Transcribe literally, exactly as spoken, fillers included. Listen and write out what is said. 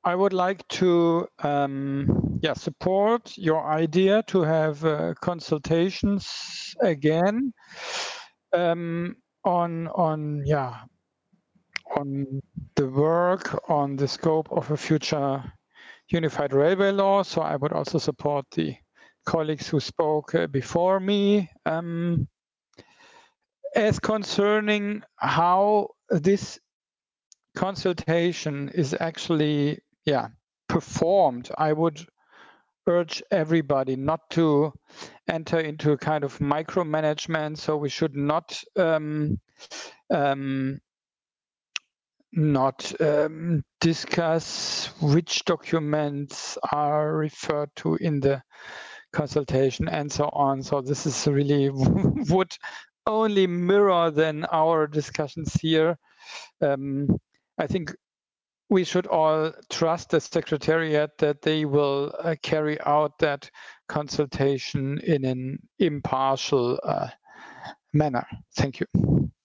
I would like to um, yeah, support your idea to have uh, consultations again um, on on yeah on the work on the scope of a future unified railway law. So I would also support the colleagues who spoke uh, before me. Um, as concerning how this consultation is actually yeah performed, I would urge everybody not to enter into a kind of micromanagement. So we should not um, um, not um, discuss which documents are referred to in the consultation and so on. So this is really would only mirror then our discussions here. Um, I think we should all trust the Secretariat that they will uh, carry out that consultation in an impartial uh, manner. Thank you.